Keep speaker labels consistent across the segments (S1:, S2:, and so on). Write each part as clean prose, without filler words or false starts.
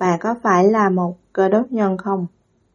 S1: Bạn có phải là một Cơ đốc nhân không?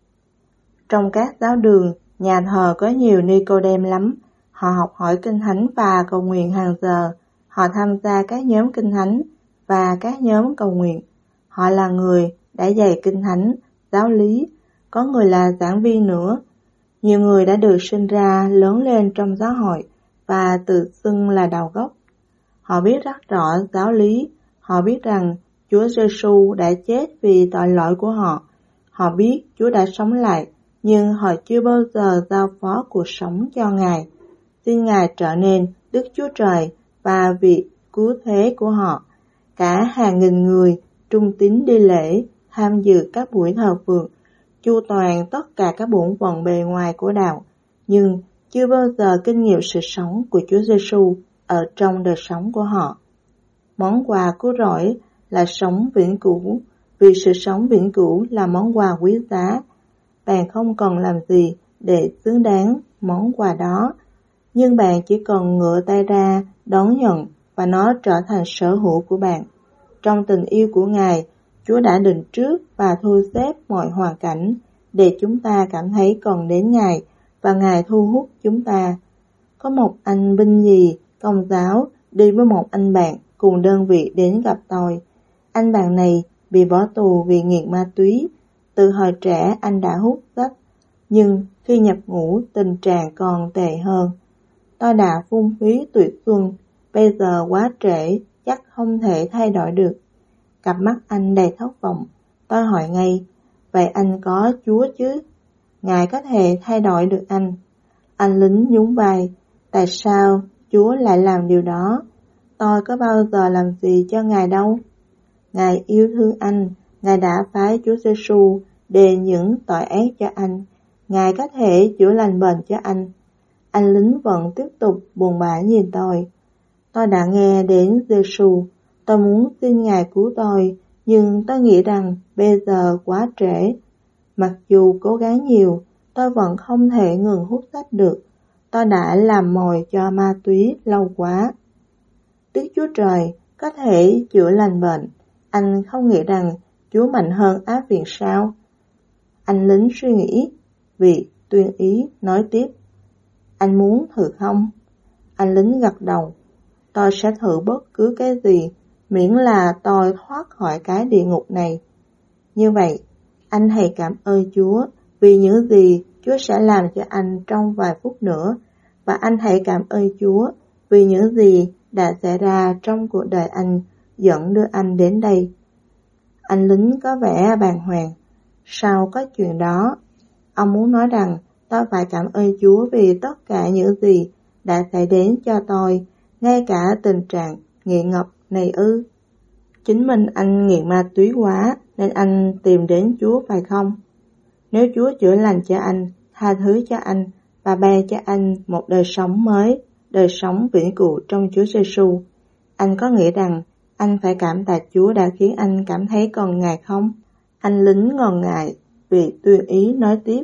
S1: Trong các giáo đường, nhà thờ có nhiều Ni-cô-đêm lắm. Họ học hỏi Kinh Thánh và cầu nguyện hàng giờ. Họ tham gia các nhóm Kinh Thánh và các nhóm cầu nguyện. Họ là người đã dạy Kinh Thánh, giáo lý, có người là giảng viên nữa. Nhiều người đã được sinh ra, lớn lên trong giáo hội và tự xưng là đầu gốc. Họ biết rất rõ giáo lý. Họ biết rằng Chúa Giêsu đã chết vì tội lỗi của họ. Họ biết Chúa đã sống lại, nhưng họ chưa bao giờ giao phó cuộc sống cho Ngài. Xin Ngài trở nên Đức Chúa Trời và vị cứu thế của họ. Cả hàng nghìn người trung tín đi lễ, tham dự các buổi thờ phượng, chu toàn tất cả các bổn phận bề ngoài của đạo, nhưng chưa bao giờ kinh nghiệm sự sống của Chúa Giêsu ở trong đời sống của họ. Món quà cứu rỗi là sống vĩnh cửu, vì sự sống vĩnh cửu là món quà quý giá. Bạn không cần làm gì để xứng đáng món quà đó, nhưng bạn chỉ cần ngửa tay ra đón nhận và nó trở thành sở hữu của bạn. Trong tình yêu của Ngài, Chúa đã định trước và thu xếp mọi hoàn cảnh để chúng ta cảm thấy cần đến Ngài và Ngài thu hút chúng ta. Có một anh binh nhì công giáo đi với một anh bạn cùng đơn vị đến gặp tôi. Anh bạn này bị bỏ tù vì nghiện ma túy. Từ hồi trẻ anh đã hút sách, nhưng khi nhập ngũ tình trạng còn tệ hơn. Tôi đã phung phí tuổi xuân, bây giờ quá trễ, chắc không thể thay đổi được. Cặp mắt anh đầy thất vọng. Tôi hỏi ngay, vậy anh có Chúa chứ? Ngài có thể thay đổi được anh. Anh lính nhún vai, tại sao Chúa lại làm điều đó? Tôi có bao giờ làm gì cho Ngài đâu. Ngài yêu thương anh, Ngài đã phái Chúa Giêsu đền những tội ác cho anh. Ngài có thể chữa lành bệnh cho anh. Anh lính vẫn tiếp tục buồn bã nhìn tôi. Tôi đã nghe đến Giêsu, tôi muốn xin Ngài cứu tôi, nhưng tôi nghĩ rằng bây giờ quá trễ. Mặc dù cố gắng nhiều, tôi vẫn không thể ngừng hút sách được. Tôi đã làm mồi cho ma túy lâu quá. Đức Chúa Trời có thể chữa lành bệnh. Anh không nghĩ rằng Chúa mạnh hơn áp viện sao? Anh lính suy nghĩ, vị tuyên ý nói tiếp. Anh muốn thử không? Anh lính gật đầu. Tôi sẽ thử bất cứ cái gì, miễn là tôi thoát khỏi cái địa ngục này. Như vậy, anh hãy cảm ơn Chúa vì những gì Chúa sẽ làm cho anh trong vài phút nữa, và anh hãy cảm ơn Chúa vì những gì đã xảy ra trong cuộc đời anh dẫn đưa anh đến đây. Anh lính có vẻ bàng hoàng. Sao có chuyện đó? Ông muốn nói rằng tôi phải cảm ơn Chúa vì tất cả những gì đã xảy đến cho tôi, ngay cả tình trạng nghiện ngập này ư? Chính mình anh nghiện ma túy quá nên anh tìm đến Chúa phải không? Nếu Chúa chữa lành cho anh, tha thứ cho anh và ban cho anh một đời sống mới, đời sống vĩnh cửu trong Chúa Giêsu, anh có nghĩ rằng anh phải cảm tạ Chúa đã khiến anh cảm thấy cần Ngài không? Anh lính ngần ngại, vị tuyên ý nói tiếp.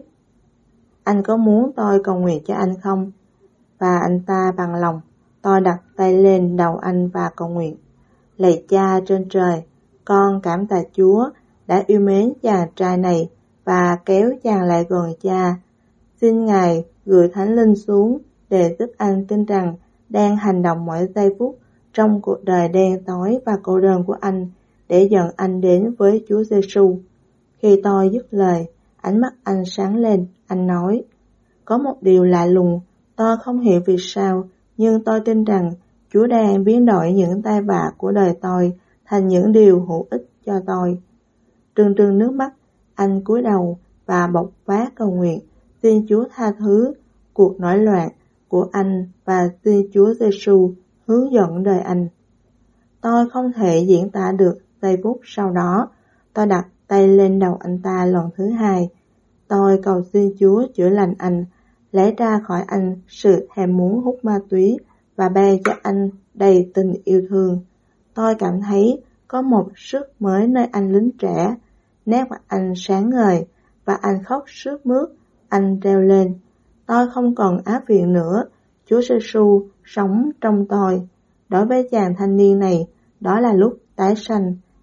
S1: Anh có muốn tôi cầu nguyện cho anh không? Và anh ta bằng lòng. Tôi đặt tay lên đầu anh và cầu nguyện. Lạy Cha trên trời, con cảm tạ Chúa đã yêu mến chàng trai này và kéo chàng lại gần Cha. Xin Ngài gửi Thánh Linh xuống để giúp anh tin rằng đang hành động mỗi giây phút trong cuộc đời đen tối và cô đơn của anh để dẫn anh đến với Chúa Giêsu. Khi tôi dứt lời, ánh mắt anh sáng lên, anh nói, có một điều lạ lùng, tôi không hiểu vì sao, nhưng tôi tin rằng Chúa đang biến đổi những tai vạ của đời tôi thành những điều hữu ích cho tôi. Trừng trừng nước mắt, anh cúi đầu và bộc phát cầu nguyện, xin Chúa tha thứ cuộc nổi loạn của anh và xin Chúa Giêsu hướng dẫn đời anh. Tôi không thể diễn tả được giây phút sau đó. Tôi đặt tay lên đầu anh ta lần thứ hai. Tôi cầu xin Chúa chữa lành anh, lấy ra khỏi anh sự thèm muốn hút ma túy và ban cho anh đầy tình yêu thương. Tôi cảm thấy có một sức mới nơi anh lính trẻ. Nét mặt anh sáng ngời và anh khóc sướt mướt. Anh reo lên, tôi không còn áp viện nữa. Chúa Giêsu sống trong tôi. Đối với chàng thanh niên này, đó là lúc tái sanh.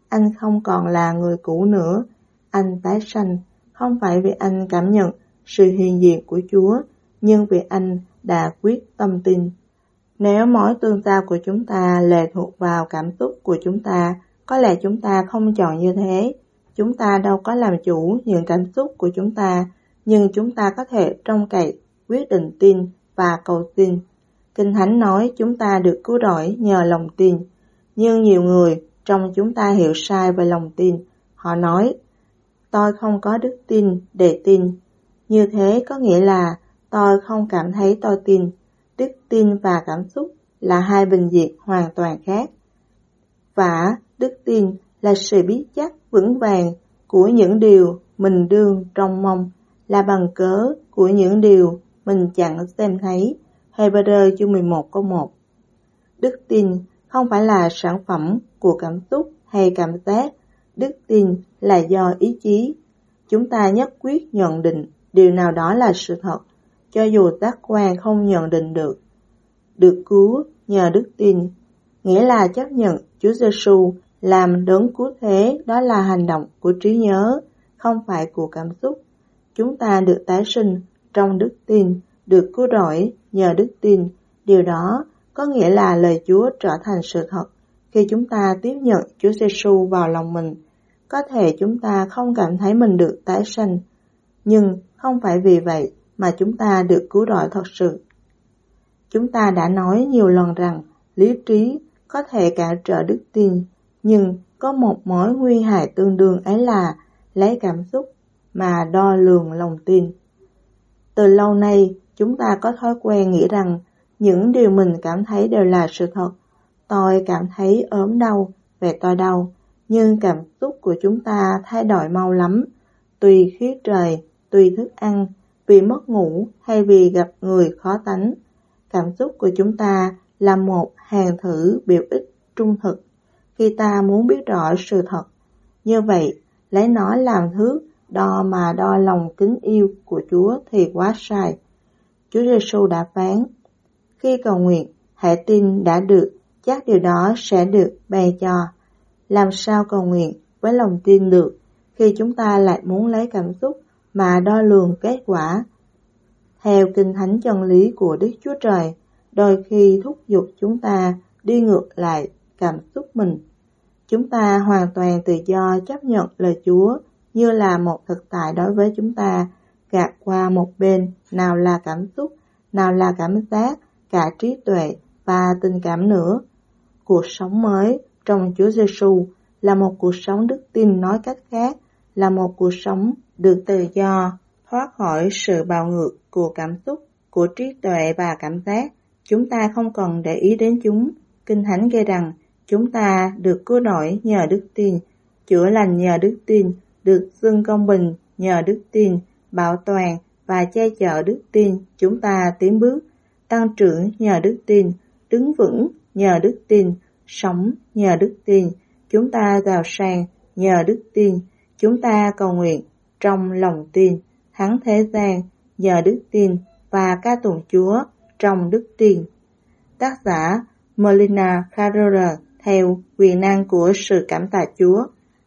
S1: anh không còn là người cũ nữa. Anh tái sanh không phải vì anh cảm nhận sự hiện diện của Chúa, nhưng vì anh đã quyết tâm tin. Nếu mối tương giao của chúng ta lệ thuộc vào cảm xúc của chúng ta, có lẽ chúng ta không chọn như thế. Chúng ta đâu có làm chủ những cảm xúc của chúng ta, nhưng chúng ta có thể trông cậy, quyết định tin và cầu xin. Kinh Thánh nói chúng ta được cứu rỗi nhờ lòng tin, nhưng nhiều người trong chúng ta hiểu sai về lòng tin. Họ nói, tôi không có đức tin để tin. Như thế có nghĩa là tôi không cảm thấy tôi tin. Đức tin và cảm xúc là hai bình diện hoàn toàn khác. Và đức tin là sự biết chắc vững vàng của những điều mình đương trông mong, là bằng cớ của những điều mình chẳng xem thấy. Hebrew chương 11 câu 1. Đức tin không phải là sản phẩm của cảm xúc hay cảm giác. Đức tin là do ý chí. Chúng ta nhất quyết nhận định điều nào đó là sự thật, cho dù giác quan không nhận định được. Được cứu nhờ đức tin, nghĩa là chấp nhận Chúa Giêsu làm đấng cứu thế, đó là hành động của trí nhớ, không phải của cảm xúc. Chúng ta được tái sinh trong đức tin, được cứu rỗi nhờ đức tin. Điều đó có nghĩa là lời Chúa trở thành sự thật khi chúng ta tiếp nhận Chúa Giêsu vào lòng mình. Có thể chúng ta không cảm thấy mình được tái sanh, nhưng không phải vì vậy mà chúng ta được cứu rỗi thật sự. Chúng ta đã nói nhiều lần rằng lý trí có thể cản trở đức tin, nhưng có một mối nguy hại tương đương, ấy là lấy cảm xúc mà đo lường lòng tin. Từ lâu nay, chúng ta có thói quen nghĩ rằng những điều mình cảm thấy đều là sự thật. Tôi cảm thấy ốm đau, về tôi đau, nhưng cảm xúc của chúng ta thay đổi mau lắm, tùy khí trời, tùy thức ăn, vì mất ngủ hay vì gặp người khó tánh. Cảm xúc của chúng ta là một hàng thử biểu ích trung thực khi ta muốn biết rõ sự thật. Như vậy, lấy nó làm thước đo mà đo lòng kính yêu của Chúa thì quá sai. Chúa Giêsu đã phán, khi cầu nguyện, hãy tin đã được, chắc điều đó sẽ được ban cho. Làm sao cầu nguyện với lòng tin được khi chúng ta lại muốn lấy cảm xúc mà đo lường kết quả? Theo Kinh Thánh, chân lý của Đức Chúa Trời đôi khi thúc giục chúng ta đi ngược lại cảm xúc mình. Chúng ta hoàn toàn tự do chấp nhận lời Chúa như là một thực tại đối với chúng ta, gạt qua một bên nào là cảm xúc, nào là cảm giác, cả trí tuệ và tình cảm nữa. Cuộc sống mới trong Chúa Giêsu là một cuộc sống đức tin, nói cách khác là một cuộc sống được tự do, thoát khỏi sự bào ngược của cảm xúc, của trí tuệ và cảm giác. Chúng ta không cần để ý đến chúng. Kinh Thánh ghi rằng chúng ta được cứu rỗi nhờ đức tin, chữa lành nhờ đức tin, được xưng công bình nhờ đức tin, bảo toàn và che chở đức tin. Chúng ta tiến bước, tăng trưởng nhờ đức tin, đứng vững nhờ đức tin, sống nhờ đức tin. Chúng ta giàu sang nhờ đức tin. Chúng ta cầu nguyện trong lòng tin, thắng thế gian nhờ đức tin và ca tụng Chúa trong đức tin. Tác giả Melina Carrera theo quyền năng của sự cảm tạ Chúa.